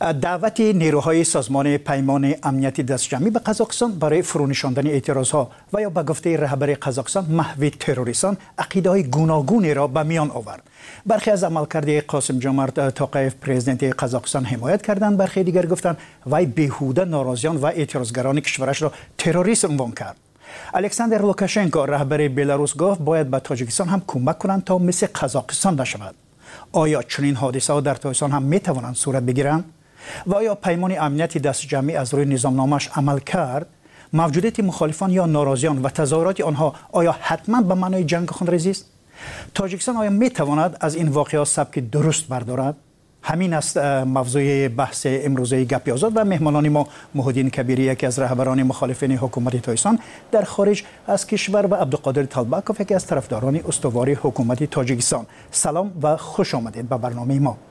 دعوت نیروهای سازمان پیمان امنیتی دستجمعی به قزاقستان برای فرونشاندن اعتراضها و یا به گفته رهبر قزاقستان محو تروریستان عقیده‌های گوناگونی را به میان آورد. برخی از عملکرد قاسم جمعت توقیف پرزیدنت قزاقستان حمایت کردند، برخی دیگر گفتند وی بیهوده ناراضیان و اعتراضگران کشورش را تروریست عنوان کرد. الکساندر لوکاشنکو رهبر بلاروس گفت باید به تاجیکستان هم کمک کنند تا مثل قزاقستان نشود. آیا چنین حادثه ها در تاجیکستان هم می توانند صورت بگیرند؟ و آیا پیمان امنیتی دستجمعی از روی نظامنامه‌اش عمل کرد؟ موجودیت مخالفان یا ناراضیان و تظاهرات آنها آیا حتما به معنای جنگ خونریزی است؟ تاجیکستان آیا می تواند از این واقعات سبک درست بردارد؟ همین است موضوع بحث امروزه گپی آزاد و مهمانان ما محمدین کبیری، یکی از رهبران مخالفین حکومت تاجیکستان در خارج از کشور، و عبدالقادر طالبکوف، یکی از طرفداران استواری حکومت تاجیکستان. سلام و خوش آمدید به برنامه ما.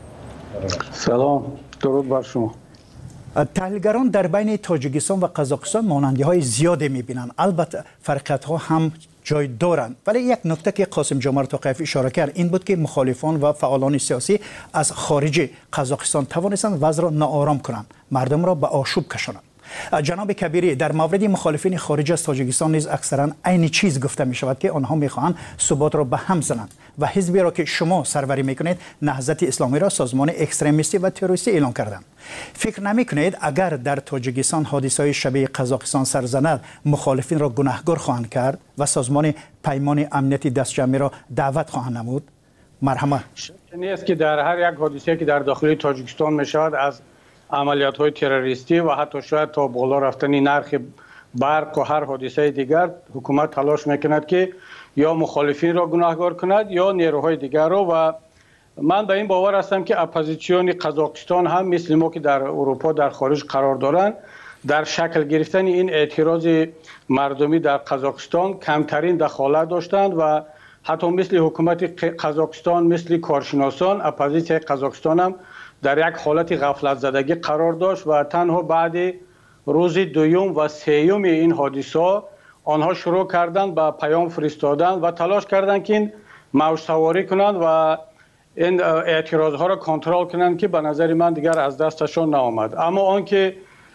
سلام، درود بر شما. تحلیلگران در بین تاجیکستان و قزاقستان مانندی‌های زیادی می‌بینند. البته فرقیت‌ها هم جای دارند، ولی یک نکته که قاسم جمعت توقیف اشاره کرد این بود که مخالفان و فعالان سیاسی از خارج قزاقستان توانستند وضع را ناآرام کنند، مردم را به آشوب کشانند. جناب کبیری، در مورد مخالفین خارج از تاجیکستان نیز اکثرا عین چیز گفته می شود که آنها میخواهند ثبات را به هم زنند و حزبی را که شما سروری میکنید نهضت اسلامی را سازمان اکستریمیستی و تروریستی اعلام کردند. فکر نمی کنید اگر در تاجیکستان حادثه‌های شبیه قزاقستان سر زند مخالفین را گناهکار خواهند کرد و سازمان پیمان امنیتی دستجمعی را دعوت خواهند نمود؟ مرحمت. شک نیست که در هر یک حادثه که در داخل تاجیکستان می شود از عملیات های تروریستی و حتی شاید تا بالا رفتن نرخ برق و هر حادثه دیگر حکومت تلاش میکند که یا مخالفین را گناهکار کند یا نیروهای دیگر را، و من به این باور هستم که اپوزیسیون قزاقستان هم مثل ما که در اروپا در خارج قرار دارند در شکل گرفتن این اعتراض مردمی در قزاقستان کمترین دخالت داشتند و حتی مثل حکومت قزاقستان مثل کارشناسان اپوزیسیون قزاقستان هم در یک حالت غفلت زدگی قرار داشت و تنها بعد روز دوم و سوم این حادثه آنها شروع کردند به پیام فرستادن و تلاش کردند که این موج سواری کنند و این اعتراض ها را کنترل کنند که به نظر من دیگر از دستشان نآمد. اما آنکه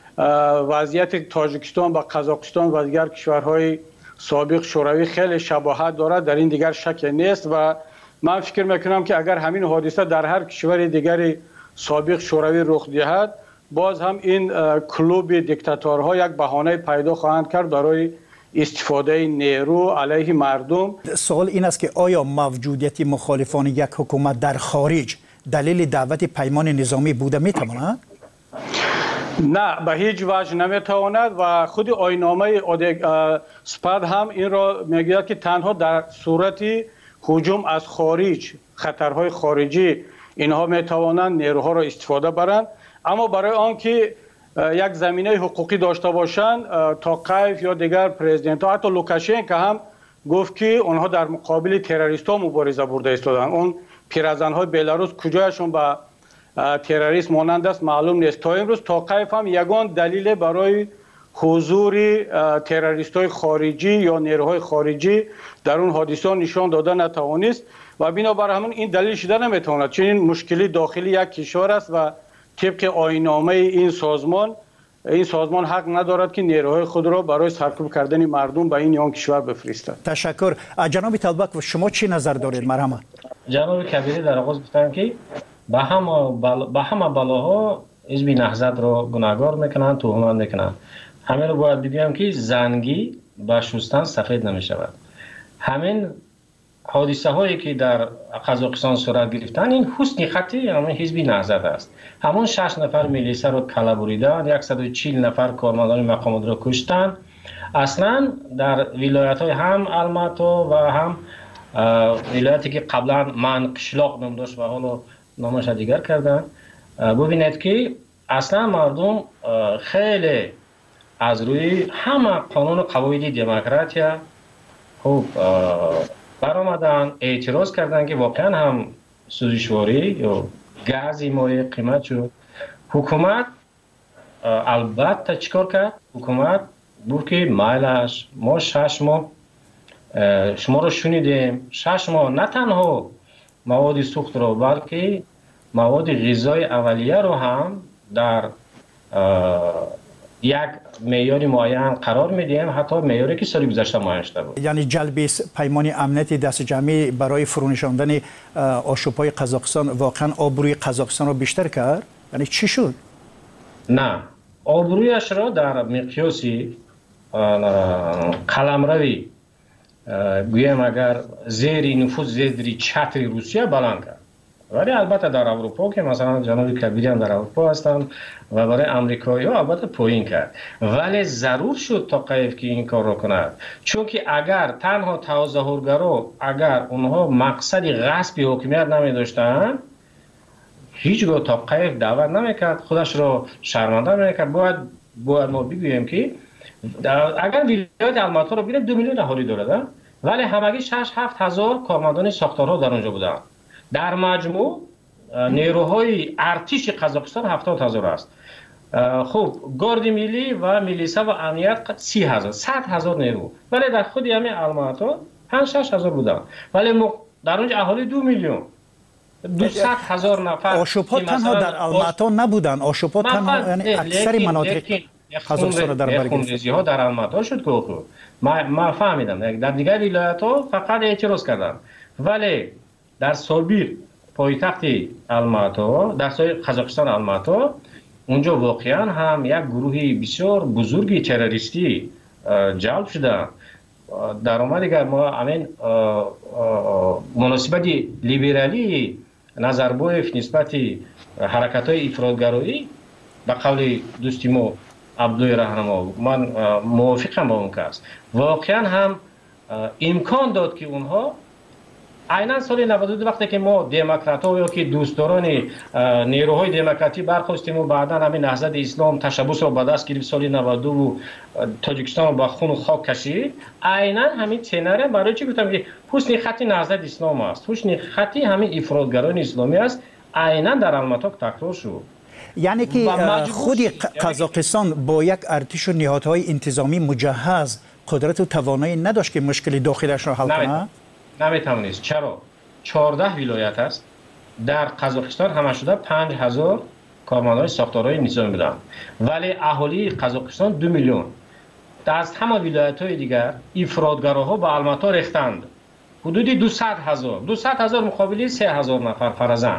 وضعیت تاجیکستان با قزاقستان و دیگر کشورهای سابق شوروی خیلی شباهت دارد در این دیگر شک نیست و من فکر میکنم که اگر همین حادثه در هر کشور دیگری سابق شوروی رخ دهد باز هم این کلوب دیکتاتورها یک بهانه پیدا خواهند کرد برای استفاده نیرو علیه مردم. سوال این است که آیا موجودیت مخالفان یک حکومت در خارج دلیل دعوت پیمان نظامی بوده میتواند؟ نه، به هیچ وجه نمیتواند و خود آیین‌نامه سپاد هم این را میگه که تنها در صورت هجوم از خارج، خطرهای خارجی، اینها میتوانند نیروها را استفاده برند. اما برای آنکه یک زمینه حقوقی داشته باشند توقیف یا دیگر پرزیدنت ها، حتی لوکاشنکو هم گفت که آنها در مقابل تروریست ها مبارزه برده ایستادند. اون پیرزن های بلاروس کجایشون به تروریست مانند است معلوم نیست. تا امروز توقیف هم یگان دلیل برای حضور تروریست های خارجی یا نیروهای خارجی در اون حادثه نشان داده نتوانست و بنابر همون این دلیل شده نمیتواند، چون این مشکلی داخلی یک کشور است و طبق آیین‌نامه این سازمان حق ندارد که نیروهای خود را برای سرکوب کردن مردم به این یا آن کشور بفرستد. تشکر. جناب طالبک، و شما چی نظر دارید؟ مرحمت. جناب کبیری در آغاز گفتن که به همه بلاها حزب نهضت را گناهکار میکنند، تهمت میکنند. همین رو باید بگویم که زنگی با شستن سفید نمیشود. همین حادثه هایی که در قزاقستان صورت گرفتن این حسن خطی همین حزب نهضت است. همون 6 نفر میلیسا رو کلا بریدن، 140 نفر کارمندان مقامات را کشتن. اصلا در ولایت های هم الماتا و هم ولایتی که قبلا من قشلاق نام داشت و حالا نامش دیگر کردن، ببینید که اصلا مردم خیلی از روی همه قانون و قواعد دموکراتیا خوب برآمدن، اعتراض کردن که واقعا هم سوزشواری یا گازی مایع قیمت شد. حکومت البته چیکار کرد؟ حکومت بود که مایلش ما 6 ماه شما رو شنیدیم، 6 ماه نه تنها مواد سوخت رو بلکه مواد غذای اولیه رو هم در یک معیار معین قرار میدیم، حتی معیاری که سال گذشته معین شده بود. یعنی جلب پیمان امنیتی دست جمعی برای فرونشاندن آشوب‌های قزاقستان واقعا آبروی قزاقستان رو بیشتر کرد؟ یعنی چی شد؟ نه، آبرویش را در مقیاس قلمروی گویم اگر زیر نفوذ زیر چتر روسیه بلند کرد، ولی البته در اروپا که مثلا جناب کبیری هم در اروپا هستند و برای امریکایی ها البته پایین کرد، ولی ضرور شد تاقیف که این کار را کند، چون که اگر تنها تظاهرگرا اگر اونها مقصد غصب حکومت نمی داشتند هیچگاه تاقیف دعوت نمیکرد، خودش را شرمنده میکرد. باید ما بگوییم که اگر ولایت الماتا رو ببینیم 2 میلیون اهالی داره، ولی همگی 6-7 هزار کارمندان ساختارها در اونجا بودن. در مجموع نیروهای ارتش قزاقستان 70,000 است. خب گارد ملی و میلیسا و امنیت 30,000 100,000 نیرو، ولی در خود همین الماتا 5-6 هزار بودن، ولی در اونجا اهالی 2 میلیون 200,000 نفر. آشوب‌ها تنها در الماتا نبودن، آشوب‌ها تنها یعنی اکثر مناطق قزاقستان در بر گرفت. ها در الماتا شد که ما فهمیدم در دیگر ولایت‌ها فقط اعتراض کردن، ولی در سابیر پایتخت الماتا در سای قزاقستان الماتا اونجا واقعا هم یک گروهی بسیار بزرگی تروریستی جلب شده. در اومد دیگر ما همین مناسبت لیبرالی نظربایف نسبت حرکت‌های افراط‌گرایی به قول دوستی ما عبدوی رهنما من موافقم با اون کس، واقعا هم امکان داد که اونها عیناً سال 92 وقتی که ما دموکرات‌ها یا که دوستداران نیروهای دموکراتی برخواستیم و بعدا همین نهضت اسلام تشبث را به دست گرفت سال 92 و تاجیکستان رو با خون و خاک کشید، عیناً همین سناریو برای چی گفتم که حسن خطی نهضت اسلام است، حسن خطی همین افراطگران اسلامی است، عیناً در الماتا تکرار شد. یعنی که خود قزاقستان با یک ارتش و نهادهای انتظامی مجهز قدرت و توانایی نداشت که مشکل داخلش را حل کنه؟ نمیتوانست. چرا؟ 14 ولایت است در قزاقستان، همه شده 5,000 کارمندان ساختارهای نظامی بودند، ولی اهالی قزاقستان 2 میلیون. از همه ولایت‌های دیگر افراطگراها به الماتا ریختند، حدود 200,000 مقابل 3,000 نفر فرزند.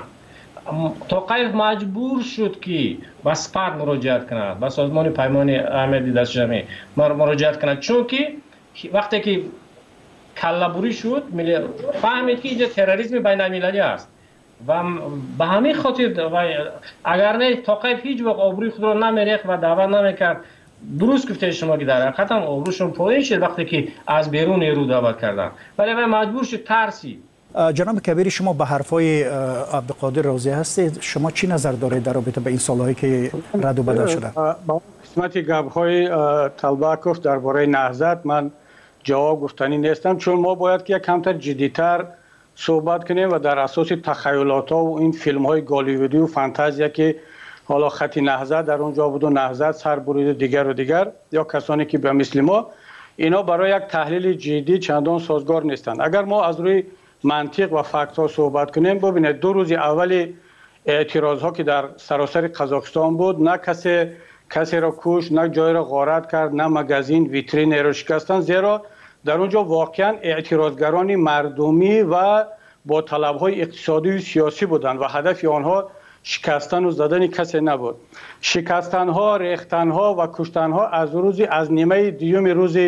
تاقیف مجبور شد که به سپاه مراجعت کند، به سازمان پیمان امنیتی دست جمعی مراجعت کند، چون که وقتی که کله‌بری شد فهمید که اینجا تروریسم بین المللی است و به همین خاطر اگر نه تاقیف هیچ وقت آبروی خود را نمیریخت و دعوت نمیکرد. درست گفته شما که در حقیقت هم آبروشون پایین شد وقتی که از بیرون نیرو دعوت کردن، ولی مجبور شد ترسی. جناب کبیری، شما به حرفای عبدالقادر راضی هستید؟ شما چی نظر دارید در رابطه به این سالهایی که رد و بدل شده؟ با قسمت گپ‌های طلبکوف درباره نهضت من جواب گفتنی نیستم، چون ما باید که یک کمتر جدی‌تر صحبت کنیم و در اساس تخیلات‌ها و این فیلم‌های گالیوودی و فانتزیا که حالا خط نهضت در اونجا بود و نهضت سر بریده دیگر و دیگر یا کسانی که به مثل ما، اینا برای یک تحلیل جدی چندان سازگار نیستند. اگر ما از روی منطق و فکت ها صحبت کنیم، ببینید 2 روز اول اعتراض ها که در سراسر قزاقستان بود، نه کسی را کش، نه جای را غارت کرد، نه مگزین ویترین را شکستن، زیرا در اونجا واقعا اعتراضگران مردمی و با طلب های اقتصادی و سیاسی بودند و هدف آنها شکستن و زدن کسی نبود. شکستن ها، ریختن ها و کشتن ها از نیمه دیوم روز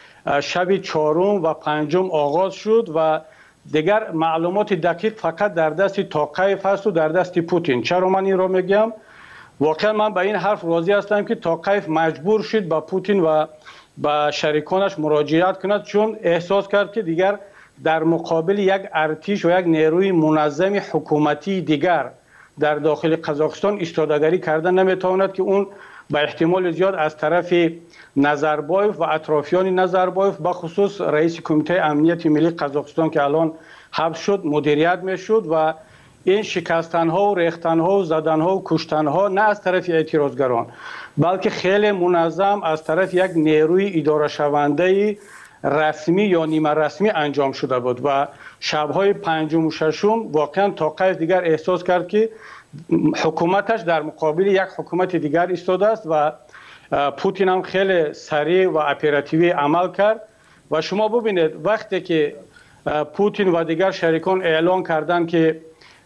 شب 4 و 5 آغاز شد و دیگر معلومات دقیق فقط در دست تاقیف هست و در دست پوتین. چرا من این را میگم؟ واقعا من به این حرف راضی هستم که تاقیف مجبور شد با پوتین و با شریکانش مراجعت کند، چون احساس کرد که دیگر در مقابل یک ارتش و یک نیروی منظم حکومتی دیگر در داخل قزاقستان ایستادگی کردن نمیتواند که اون به احتمال زیاد از طرف نظربایف و اطرافیان نظربایف به خصوص رئیس کمیته امنیت ملی قزاقستان که الان حبس شد مدیریت میشد و این شکستن ها و ریختن ها و زدن ها و کشتن ها نه از طرف اعتراضگران بلکه خیلی منظم از طرف یک نیروی اداره شونده رسمی یا نیمه رسمی انجام شده بود و شبهای 5 و 6 واقعا تاقیف دیگر احساس کرد که حکومتش در مقابل یک حکومت دیگر ایستاده است و پوتین هم خیلی سریع و اپراتیوی عمل کرد و شما ببینید وقتی که پوتین و دیگر شریکان اعلان کردند که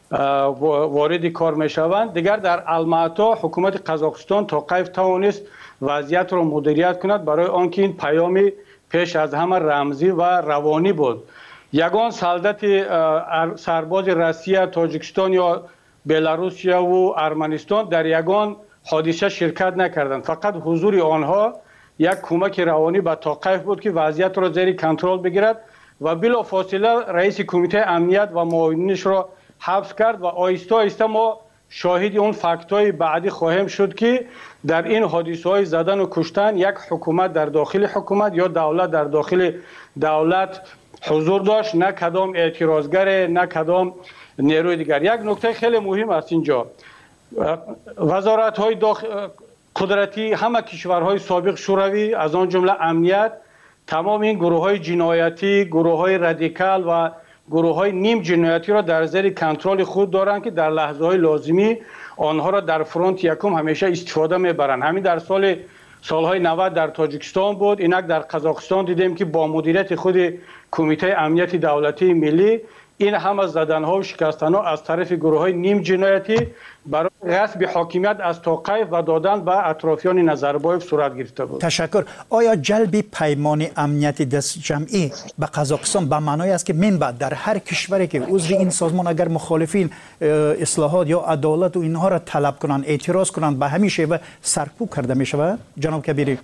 وارد کار میشوند، دیگر در الماتا حکومت قزاقستان تا کیف توانست وضعیت را مدیریت کند، برای آنکه این پیامی پیش از همه رمزی و روانی بود. یگان سلطت سرباز روسیه، تاجیکستان یا بلاروسیا و ارمنستان در یگان حادثه شرکت نکردند. فقط حضور آنها یک کمک روانی به توقیف بود که وضعیت را زیر کنترل بگیرد و بلافاصله رئیس کمیته امنیت و معاونینش را حبس کرد و آهسته آهسته ما شاهد اون فکت‌های بعدی خواهیم شد که در این حادثه‌های زدن و کشتن یک حکومت در داخل حکومت یا دولت در داخل دولت حضور داشت، نه کدام اعتراضگر، نه کدام نیروی دیگر. یک نکته خیلی مهم است اینجا، وزارت‌های قدرتی همه کشورهای سابق شوروی از آن جمله امنیت، تمام این گروه‌های جنایتی، گروه‌های رادیکال و گروه‌های نیم جنایتی را در زیر کنترل خود دارند که در لحظه‌های لازمی آنها را در فرانت یکم همیشه استفاده می‌برند. همین در سالهای 90 در تاجیکستان بود، اینک در قزاقستان دیدیم که با مدیریت خود کمیته امنیت دولتی ملی این همه زدن‌ها و شکستن‌ها از طرف گروه‌های نیم جنایتی برای غصب حاکمیت از توقیف و دادن به اطرافیان نظربایف صورت گرفته بود. تشکر. آیا جلب پیمان امنیت دست جمعی به قزاقستان به معنای است که من بعد در هر کشوری که عضو این سازمان اگر مخالفین اصلاحات یا عدالت و اینها را طلب کنند، اعتراض کنند، به همین شیوه سرکوب کرده می شود؟ جناب کبیری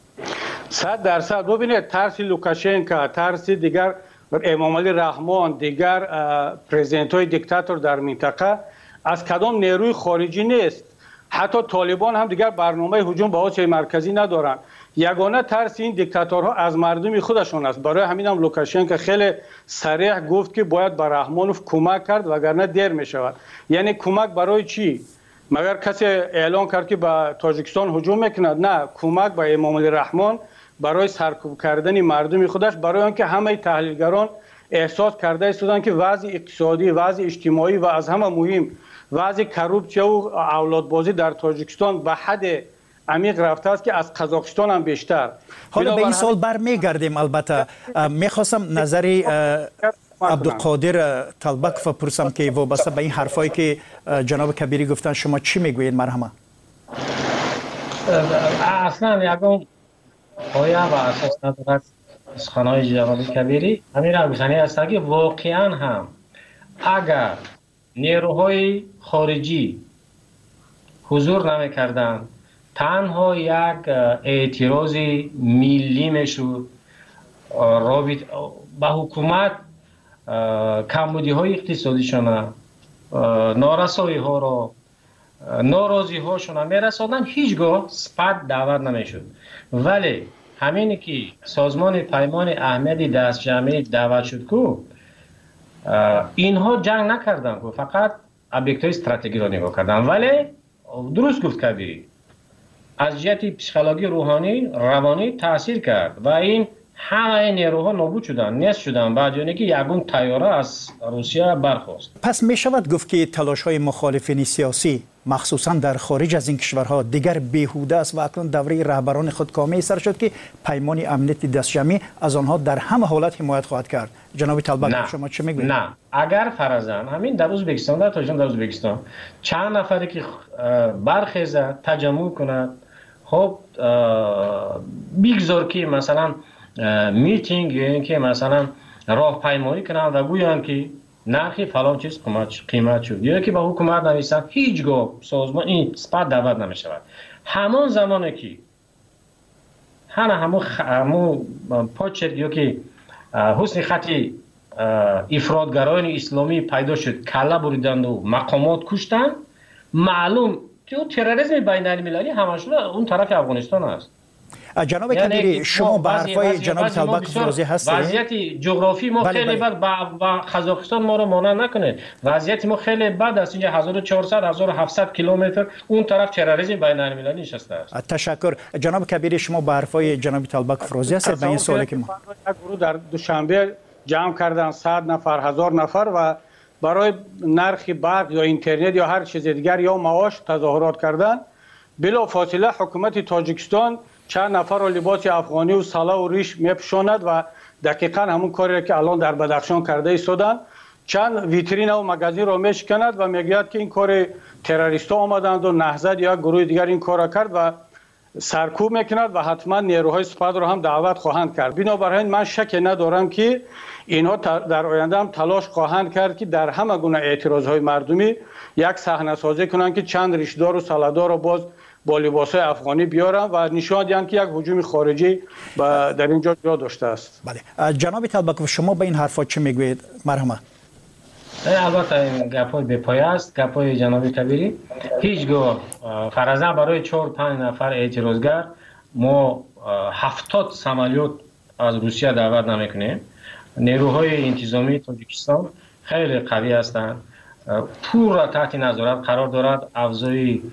100% ببینید ترس لوکاشنکا، ترس دیگر امام علی رحمان، دیگر پرزیدنت های دیکتاتور در منطقه از کدام نیروی خارجی نیست. حتی طالبان هم دیگر برنامه هجوم به آسیای مرکزی ندارند. یگانه ترس این دیکتاتورها از مردم خودشون است. برای همین هم لوکاشنکو خیلی صریح گفت که باید به رحمانوف کمک کرد وگرنه دیر می شود. یعنی کمک برای چی؟ مگر کسی اعلان کرد که به تاجیکستان هجوم میکند؟ نه، کمک به امام علی رحمان برای سرکوب کردن مردم خودش، برای آنکه همه تحلیلگران احساس کرده استودن که وضع اقتصادی، وضع اجتماعی و از همه مهم وضع کروپسیا و اولادبازی در تاجیکستان به حد عمیق رفته است که از قزاقستان هم بیشتر. حالا به این سال برمیگردیم. البته میخواستم نظری عبدالقادر طلبک بپرسم که وابسته به این حرفایی که جناب کبیری گفتن شما چی میگویید؟ مرحمه. اصلا یکم پایه و اساس ندارد سخنهای جناب کبیری. همین را گفتنی است که واقعا هم اگر نیروهای خارجی حضور نمیکردن، تنها یک اعتراض ملی میشد به حکومت، کمبودی های اقتصادیشان، نارسایی ها را، ناراضی هاشون میرساندن، هیچگاه سپت دعوت نمیشد. ولی همینی که سازمان پیمان اهمیت دست جمعی دعوت شد که اینها جنگ نکردن، که فقط ابیکت های استراتژی را نگاه کردن. ولی درست گفت کبیری، از جهت پسیکولوژی روحانی روانی تاثیر کرد و این همه نیروها نابود شدن، نیست شدن، بعد یعنی که یگون طیاره از روسیه برخاست. پس می شود گفت که تلاش های مخالفین سیاسی مخصوصا در خارج از این کشورها دیگر بیهوده است و اکنون دوره رهبران خود کامل سر شد که پیمان امنیت دست جمعی از آنها در همه حالت حمایت خواهد کرد. جناب طلبک شما چه میگویید؟ نه، اگر فرضاً همین در ازبکستان، در تاجیکستان، در ازبکستان چند نفری که برخیزه تجمع کند، خب بیگذار که مثلا میتینگ یا اینکه مثلا راهپیمایی کنند و گویند که نرخی فلان چیز قیمت شد، یا که به حکومت نویسند، هیچگاه سازمان این سپت دعوت نمیشود. همان زمانی که همون پاچر یا که حسن خطی افراطگرایان اسلامی پیدا شد، کله بریدند و مقامات کشتند، معلوم که تروریسم بین المللی همشون اون طرف افغانستان است. جناب کبیری شما به حرفای جناب طلبک راضی هستید؟ وضعیت جغرافی ما خیلی بد و قزاقستان ما رو مانع نکنه. وضعیت ما خیلی بد است. اینجا 1400 1700 کیلومتر اون طرف تروریسم بین المللی نشسته است. تشکر. جناب کبیری شما به حرفای جناب طلبک راضی هستید؟ به این سوالی که ما یک گروه در دوشنبه جمع کردن 100 نفر 1000 نفر و برای نرخ برق یا اینترنت یا هر چیز دیگر یا معاش تظاهرات کردن. بلا فاصله حکومت تاجیکستان چند نفر را لباس افغانی و سلا و ریش میپوشاند و دقیقاً همون کاری که الان در بدخشان کرده ایستادند. چند ویترین و مغازین را میشکند و میگوید که این کار تروریستا آمدند و نهضت یا گروه دیگر این کار را کرد و سرکوب میکند و حتما نیروهای سپاه را هم دعوت خواهند کرد. بنابراین من شک ندارم که اینها در آینده هم تلاش خواهند کرد که در همه گونه اعتراضهای مردمی یک صحنه سازی کنند که چند ریشدار و سلادار را باز با لباسهای افغانی بیارن و نشان دهند که یک هجوم خارجی در اینجا جا داشته است. بله جناب طلبکوف، شما به این حرفا چه میگویید؟ مرحمت. البته این گپای بپایه است، گپای جناب کبیری. هیچگاه فرضاً برای 4-5 نفر اعتراضگر ما 70 سمالیات از روسیه دعوت نمیکنیم. نیروهای انتظامی تاجیکستان خیلی قوی هستند، پور را تحت نظارت قرار دارد. افزای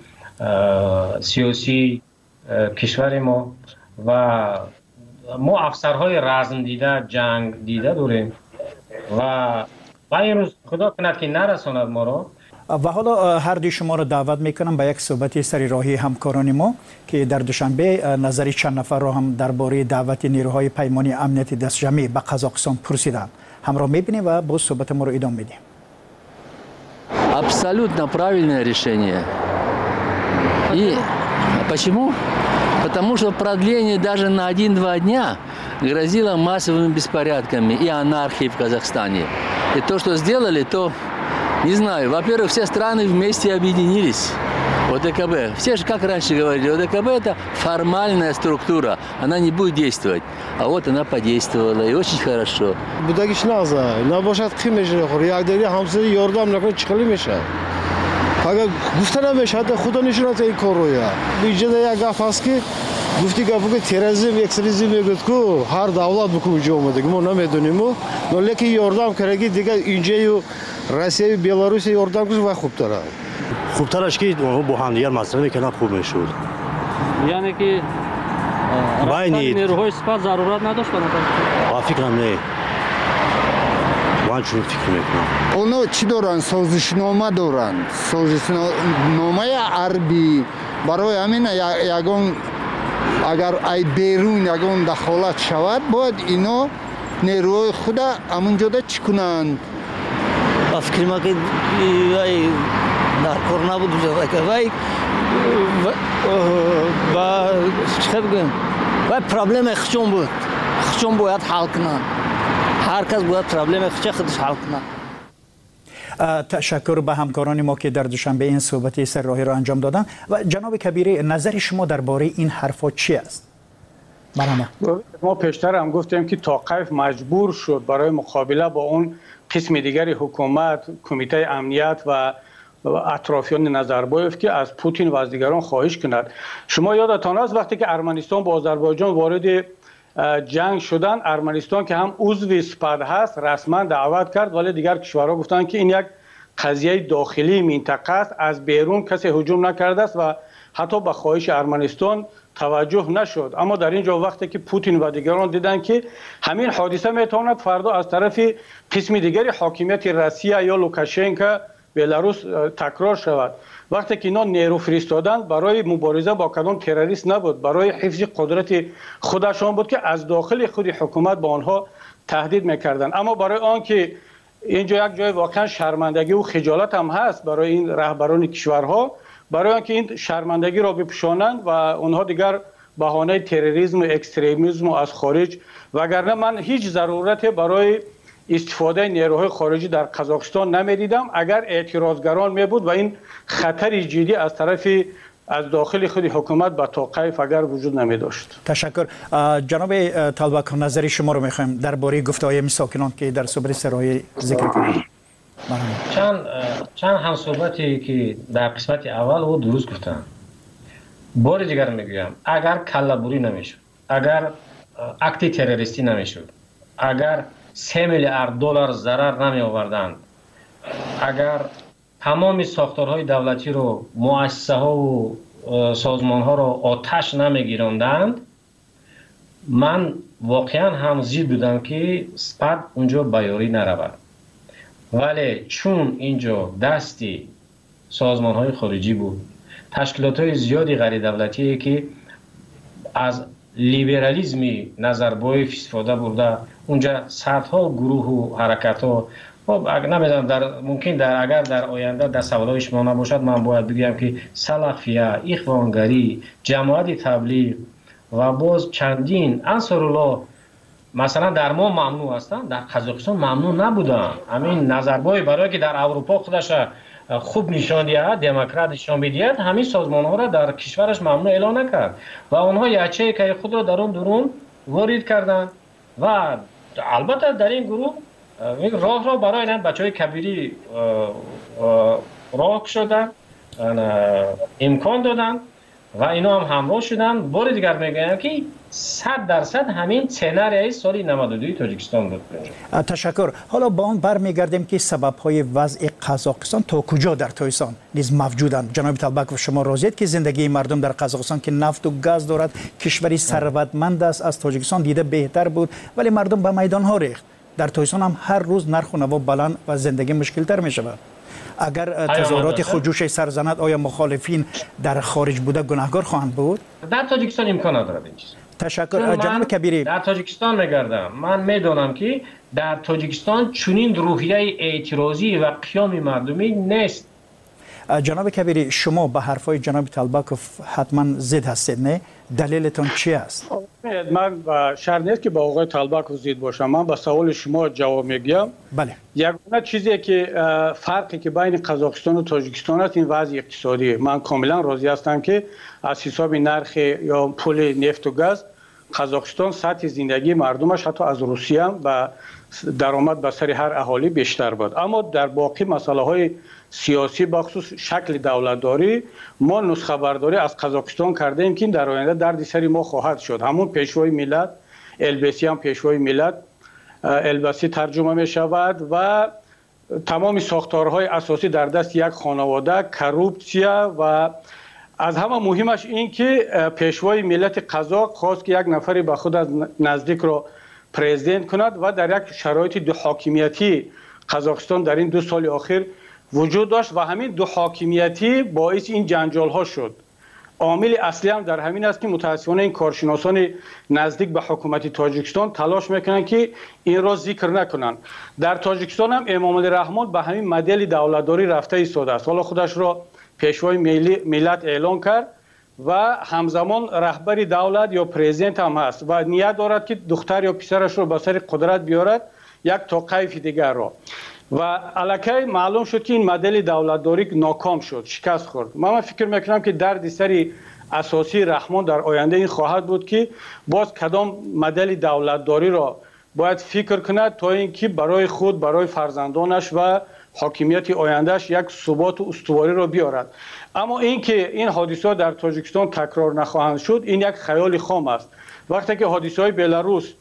سیاسی کشور ما و ما افسرهای رزم دیده، جنگ دیده داریم و این روز خدا کند که نرساند ما را. و حالا هر دوی شما را دعوت میکنم به یک صحبت سری راهی همکاران ما که در دوشنبه نظری چند نفر را هم درباره دعوت نیروهای پیمانی امنیتی دستجمعی به قزاقستان پرسیدند. همراه میبینیم و با صحبت ما را ادامه میدیم. Абсолютно правильное решение. И почему? Потому что продление даже на 1-2 дня грозило массовыми беспорядками и анархией в Казахстане. И то, что сделали, то, не знаю, во-первых, все страны вместе объединились. ОДКБ. Все же, как раньше говорили, ОДКБ – это формальная структура, она не будет действовать. А вот она подействовала, и очень хорошо. Будагиш наза, набошад химеши хор, ягдери хамсы ярдам након чхали мешад. Ага гуфта намешад, худа нишонат ин короя. Биҷада як гаф аст ки гуфти гапу ки терроризм, экстремизм мегӯяд ки ҳар давлат буку инҷо омадаги мо намедонему, но лекин ярдам караги дига инҷаю Россияю Беларусия ярдам куш ва хубтар аст. خوبترش که اونها با هم دیگر مسئله میکنن خوب میشود. یعنی که رفتن نیروهای سپاه ضرورت نداشت با فکرم نه. من چون فکر میکنم. اونا چی دارن؟ سازشنامه دارن. سازشنامه عربی برای همین یگان اگر ای بیرون یگان دخالت شود باید اینا نیروهای خود همونجا چی کنن؟ با فکر ما که در کار نبود که وای با چه بگم وای پرابلم خشم بود، خشم باید حل کنن، هر کس باید پرابلم خودش حل کنه. تشکر به همکاران ما که در دوشنبه این صحبت سرراهی را انجام دادن. و جناب کبیری، نظر شما درباره این حرفا چی است؟ ما پیشتر هم گفتیم که توقیف مجبور شد برای مقابله با اون قسم دیگری حکومت، کمیته امنیت و اطرافیان نظربایف که از پوتین و از دیگران خواهش کند. شما یادتان است وقتی که ارمنستان با آذربایجان وارد جنگ شدن، ارمنستان که هم عضو سپاه هست رسما دعوت کرد، ولی دیگر کشورها گفتند که این یک قضیه داخلی منطقه است، از بیرون کسی هجوم نکرده است و حتی به خواهش ارمنستان توجه نشد. اما در اینجا وقتی که پوتین و دیگران دیدن که همین حادثه میتواند فردا از طرف قسم دیگری حاکمیت روسیه یا لوکاشنکو بلاروس تکرار شود، وقتی که اینا نیرو فرستادن برای مبارزه با کدام تروریست نبود، برای حفظ قدرت خودشان بود که از داخل خود حکومت با آنها تهدید میکردن. اما برای آن که اینجا یک جای واقعا شرمندگی و خجالت هم هست برای این رهبران کشورها، برای آنکه این شرمندگی را بپوشانند و اونها دیگر بهانه تروریسم و اکستریمیسم از خارج، وگرنه من هیچ ضرورت برای استفاده نیروهای خارجی در قزاقستان نمیدیدم اگر اعتراضگران می بود و این خطر جدی از طرف از داخل خود حکومت به توقیف اگر وجود نمی داشت. تشکر. جناب طلبکوف، نظر شما رو میخوایم درباره گفته‌های ساکنان که در صحبت سرای ذکر کردید. چند هم صحبتی که در قسمت اول او درست گفتن. بار دیگر میگویم اگر کله‌بری نمیشد، اگر اکت تروریستی نمیشد، اگر 3 میلیارد دلار ضرر نمی آوردند، اگر تمام ساختارهای دولتی رو، مؤسسه ها و سازمان ها رو آتش نمی گیراندند، من واقعا هم زید بودم که سپاه اونجا بیاری نرود. ولی چون اینجا دستی سازمان های خارجی بود، تشکیلات های زیادی غیر دولتی که از لیبرالیزمی نظربای استفاده برده، اونجا صدها گروه و حرکت ها، خب نمیدونم ممکن اگر در آینده در سوالای شما نباشد من باید بگم که سلفیه، اخوانگری، جماعت تبلیغ و باز چندین انصارالله مثلا در ما ممنوع هستند، در قزاقستان ممنوع نبودن. همین نظربای برای که در اروپا خودش خوب نشان دهد، دموکرات نشان بدهد، همین سازمان ها را در کشورش ممنوع اعلان نکرد و آنها یچه که خود را درون درون وارد کردند و البته در این گروه راه را برای این بچهای کبیری راه شدن، امکان دادن و اینا هم همراه شدن. بار دیگر میگم که 100% همین سناریوی سال 92 تاجیکستان بود. تشکر. حالا با اون برمیگردیم که سبب‌های وضع قزاقستان تا کجا در تایستان نیز موجودند. جناب طلبکوف، شما راضیید که زندگی مردم در قزاقستان که نفت و گاز دارد، کشوری ثروتمند است، از تاجیکستان دیده بهتر بود، ولی مردم به میدان‌ها ریخت. در تایستان هم هر روز نرخ و نوا بلند و زندگی مشکل‌تر می‌شود. اگر تظاهرات خودجوش سرزند، آیا مخالفین در خارج بوده گناهکار خواهند بود؟ در تاجیکستان امکان ندارد این چیز. تشکر. جناب کبیری، در تاجیکستان میگردم، من میدونم که در تاجیکستان چنین روحیه اعتراضی و قیام مردمی نیست. جناب کبیری، شما به حرفای جناب طلبکوف حتما ضد هستید، نه؟ دلیلتون چی است؟ من شرط نیست که با آقای طلبکوف ضد باشم. من با سوال شما جواب میگم. بله. یگانه چیزی که فرقی که بین قزاقستان و تاجیکستان است این وضع اقتصادی. من کاملا راضی هستم که از حساب نرخ یا پول نفت و گاز قزاقستان سطح زندگی مردمش حتی از روسیه هم و درآمد به سر هر اهالی بیشتر بود. اما در باقی مسائل های سیاسی بخصوص شکل دولتداری ما نسخه برداری از قزاقستان کرده ایم که در آینده درد سر ما خواهد شد. همون پیشوای ملت، البسی هم پیشوای ملت، البسی ترجمه می شود و تمام ساختارهای اساسی در دست یک خانواده، کروپسیا و از همه مهمش این که پیشوای ملت قزاق خواست که یک نفری به خود از نزدیک را پرزیدنت کند و در یک شرایط دو حاکمیتی قزاقستان در این 2 سال اخیر وجود داشت و همین دو حاکمیتی باعث این جنجال ها شد. عامل اصلی هم در همین است که متاسفانه این کارشناسان نزدیک به حکومت تاجیکستان تلاش میکنن که این را ذکر نکنن. در تاجیکستان هم امام علی رحمان به همین مدل دولتداری رفته ایستاده است. حالا خودش را پیشوای ملت اعلان کرد و همزمان رهبر دولت یا پرزیدنت هم هست و نیت دارد که دختر یا پسرش را به سر قدرت بیارد یک توقیف دیگر را. و الکی معلوم شد که این مدل دولتداری ناکام شد، شکست خورد. من فکر میکنم که درد سری اساسی رحمان در آینده این خواهد بود که باز کدام مدل دولتداری را باید فکر کند تا اینکه برای خود، برای فرزندانش و حاکمیت آیندهش یک ثبات و استواری را بیارد. اما اینکه این حادثات در تاجیکستان تکرار نخواهند شد این یک خیال خام است. وقتی که حادثه های بلاروس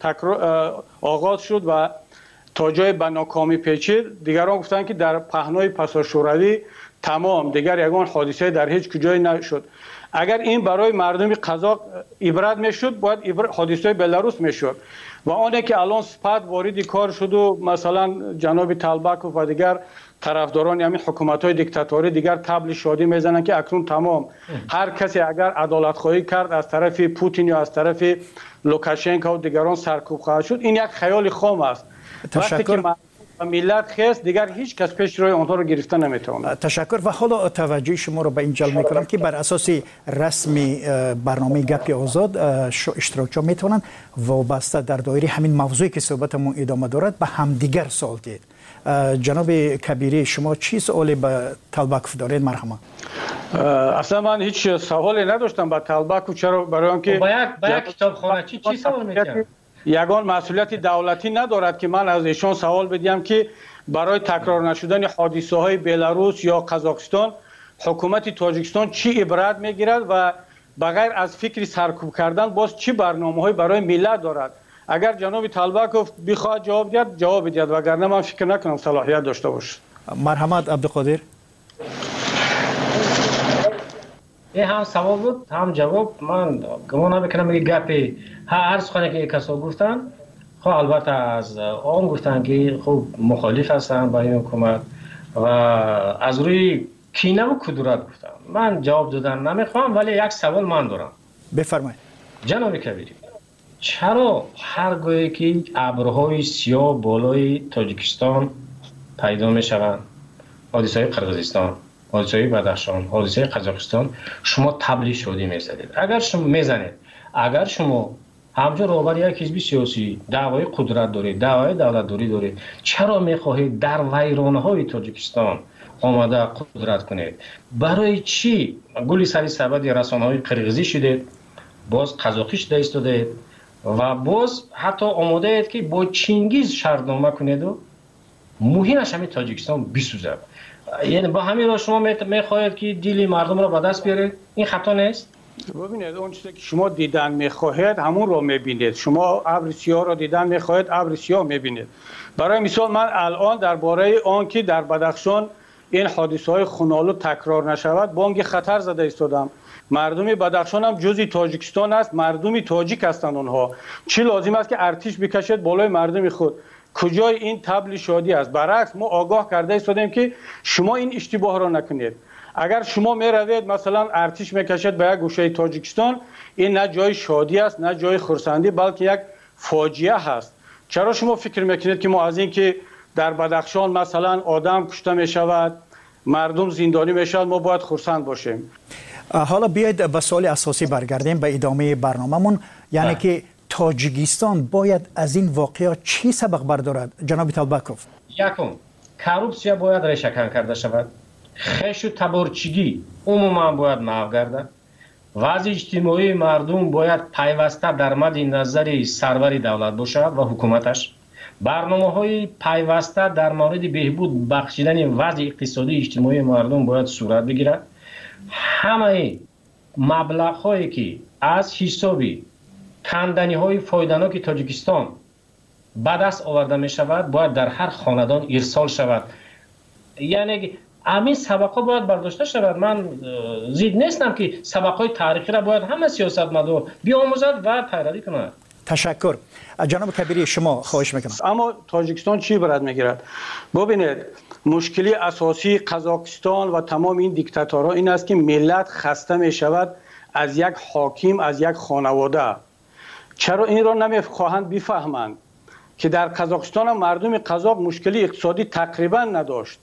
آغاز شد و تا جای به ناکامی پیچید، دیگران گفتند که در پهنای پسا شوروی تمام، دیگر یگان حادثه در هیچ کجای نشد. اگر این برای مردم قزاق عبرت میشد باید حادثه بلاروس میشد و آنه که الان سپاد وارد کار شد و مثلا جناب طلبکوف و دیگر طرفداران همین حکومت‌های دیکتاتوری دیگر طبل شادی میزنن که اکنون تمام هر کسی اگر عدالت خواهی کرد از طرف پوتین یا از طرف لوکاشنکو و دیگران سرکوب خواهد شد. این یک خیال خام است. وقتی که ملت خست دیگر هیچ کس پیش روی آنها رو گرفته نمیتونه. تشکر. و حالا توجه شما رو به این جلب میکنم که بر اساس رسمی برنامه گپ آزاد اشتراکچیان میتونن وابسته در دایره همین موضوعی که صحبتمون ادامه دارد به همدیگر سوال دید. جناب کبیری شما چی سوالی به طلبکوف دارید؟ مرحبا. اصلا من هیچ سوالی نداشتم با طلبکوف. چرا؟ برای آنکه با یک کتابخانه چی سوال میکنید؟ یگان مسئولیت دولتی ندارد که من از ایشان سوال بدیم که برای تکرار نشدن حادثه های بلاروس یا قزاقستان حکومت تاجیکستان چی عبرت میگیرد و بغیر از فکر سرکوب کردن باز چی برنامه های برای ملت دارد. اگر جناب طلبکوف بخواد جواب دهد جواب بدهد، وگرنه من فکر نکنم صلاحیت داشته باشه. مرحمت عبدالقادر. این هم سوال بود هم جواب. من گمان نمیکنم که گپی هر سخنی که کسا گفتن خب البته از آن گفتن که خب مخالف هستن با این حکومت و از روی کینه و کدورت گفتن. من جواب دادن نمیخوام، ولی یک سوال من دارم. بفرمایید. جناب کبیری، چرا هرگاهی که ابرهای سیاه بالای تاجیکستان پیدا می شوند، حادثه قرقیزستان، حادثه بدخشان، حادثه قزاقستان، شما تبلیغ شادی میزدید؟ اگر شما میزنید، اگر شما همجا روبر یک حزب سیاسی دعوای قدرت دارید، دعوای دولت دارید، چرا میخواهید در ویرانه های تاجیکستان آماده قدرت کنید؟ برای چی گلی سری سبد رسانه های قرقیزی شدید، باز قزاقی شده ایستادید و باز حتی آماده اید که با چینگیز شرطنامه کنید و مهمش همین تاجیکستان بسوزد؟ یعنی با همین را شما میخواهید که دیلی مردم را به دست بیارید؟ این خطا نیست؟ ببینید اون چیزی که شما دیدن میخواهید همون رو میبینید. شما ابر سیاه رو دیدن میخواهید، ابر سیاه میبینید. برای مثال من الان درباره آن که در بدخشان این حادثه های خونالود تکرار نشود بانگ خطر زده ایستادم. مردم بدخشان هم جزئی تاجیکستان است، مردم تاجیک هستند اونها. چی لازم است که ارتش بکشد بالای مردم خود؟ کجای این تبل شادی است؟ برعکس ما آگاه کرده ایستادیم که شما این اشتباه را نکنید. اگر شما می روید مثلا ارتش میکشد به یک گوشه تاجیکستان، این نه جای شادی است نه جای خرسندی، بلکه یک فاجعه هست. چرا شما فکر میکنید که ما از این که در بدخشان مثلا آدم کشته می شود، مردم زندانی می شود، ما باید خرسند باشیم؟ حالا بیاید به سوال اساسی برگردیم به ادامه برنامه‌مون، یعنی که تاجیکستان باید از این واقعه چی سبق بردارد جناب طالبکوف؟ یکم، کورپسیا باید ریشه‌کن کرده شود. خش و تبارچگی عموما باید محو گردد. وضع اجتماعی مردم باید پیوسته در مد نظر سرور دولت باشد و حکومتش. برنامه‌های پیوسته در مورد بهبود بخشیدن وضع اقتصادی اجتماعی مردم باید صورت بگیرد. همه مبلغ‌هایی که از حسابی کندنی‌های فایده‌ناک تاجیکستان به دست آورده می شود باید در هر خاندان ارسال شود. یعنی همین سبق‌ها باید برداشته شود. من زید نیستم که سبق‌های تاریخی را باید همه سیاستمدار بیاموزد و پیروی کند. تشکر. جناب کبیری شما خواهش میکنم. اما تاجیکستان چی برات میگیرد؟ ببینید مشکلی اساسی قزاقستان و تمام این دیکتاتورها این است که ملت خسته می شود از یک حاکم، از یک خانواده. چرا این را نمیخواهند بفهمند که در قزاقستان مردم قزاق مشکلی اقتصادی تقریبا نداشت،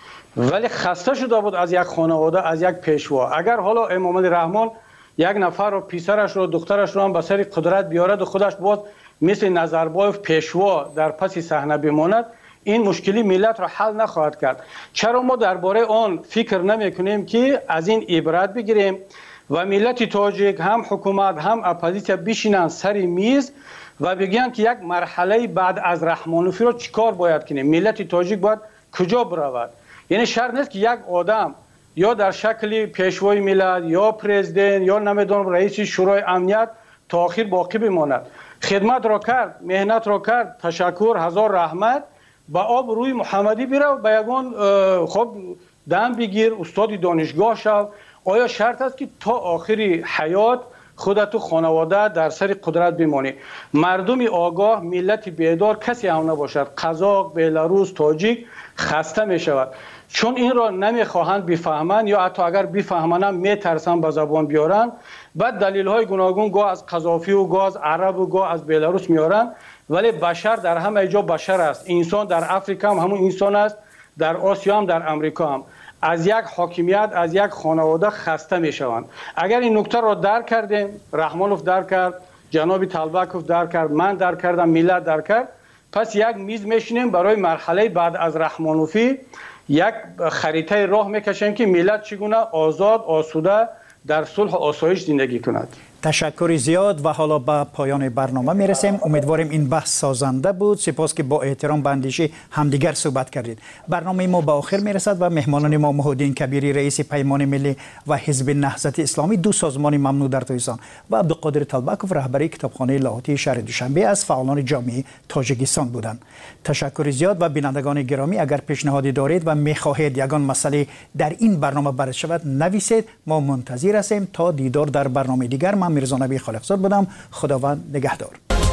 ولی خسته شده بود از یک خانواده، از یک پیشوا. اگر حالا امام علی رحمان یک نفر و پسرش رو دخترش رو هم به سر قدرت بیارد و خودش باز مثل نظربایف پیشوا در پس صحنه بماند، این مشکلی ملت را حل نخواهد کرد. چرا ما درباره آن فکر نمی کنیم که از این عبرت بگیریم و ملت تاجیک هم حکومت هم اپوزیسیا بشینن سر میز و بگن که یک مرحله بعد از رحمانوفی را چیکار باید کنیم؟ ملت تاجیک باید کجا برود؟ یعنی شرط نیست که یک آدم یا در شکل پیشوای ملت یا پرزیدنت یا نمیدونم رئیس شورای امنیت تا آخر باقی بماند. خدمت را کرد، مهنت را کرد، تشکر، هزار رحمت، با آب روی محمدی بیرو، با یگان خب دم بگیر، استاد دانشگاه شو. آیا شرط است که تا آخری حیات خودت و خانواده در سر قدرت بمانی؟ مردم آگاه، ملت بیدار کسی هم نباشد. قزاق، بلاروس، تاجیک خسته می شود چون این را نمیخواهند بفهمند، یا حتی اگر بفهمند هم میترسند به زبان بیارن. بعد دلیل های گوناگون گاه از قذافی و گاه از عرب و گاه از بلاروس میارن، ولی بشر در همه جا بشر است. انسان در افریقا هم همون انسان است، در آسیا هم در امریکا هم. از یک حاکمیت، از یک خانواده خسته میشوند. اگر این نکته را درک کردیم، رحمانوف درک کرد، جناب طالبکوف درک کرد، من درک کردم، ملت درک کرد، پس یک میز میشینیم برای مرحله بعد از رحمانوفی یک خریطه راه میکشیم که ملت چگونه آزاد، آسوده در صلح و آسایش زندگی کند. تشکر زیاد و حالا به پایان برنامه میرسیم. امیدواریم این بحث سازنده بود. سپاس که با احترام به اندیشه همدیگر صحبت کردید. برنامه ما به آخر میرسد و مهمانان ما محمودالدین کبیری رئیس پیمان ملی و حزب نهضت اسلامی، دو سازمان ممنوع در تاجیکستان، و عبدالقادر طالبکوف رهبری کتابخانه لاهوتی شهر دوشنبه از فعالان جامعه تاجیکستان بودند. تشکر زیاد. و بینندگان گرامی اگر پیشنهادی دارید و میخواهید یگان مسئله در این برنامه بررسی شود نویسید. ما منتظر هستیم. تا دیدار در برنامه دیگر. من میرزا نبی خالقزاد بودم. خداوند نگهدار.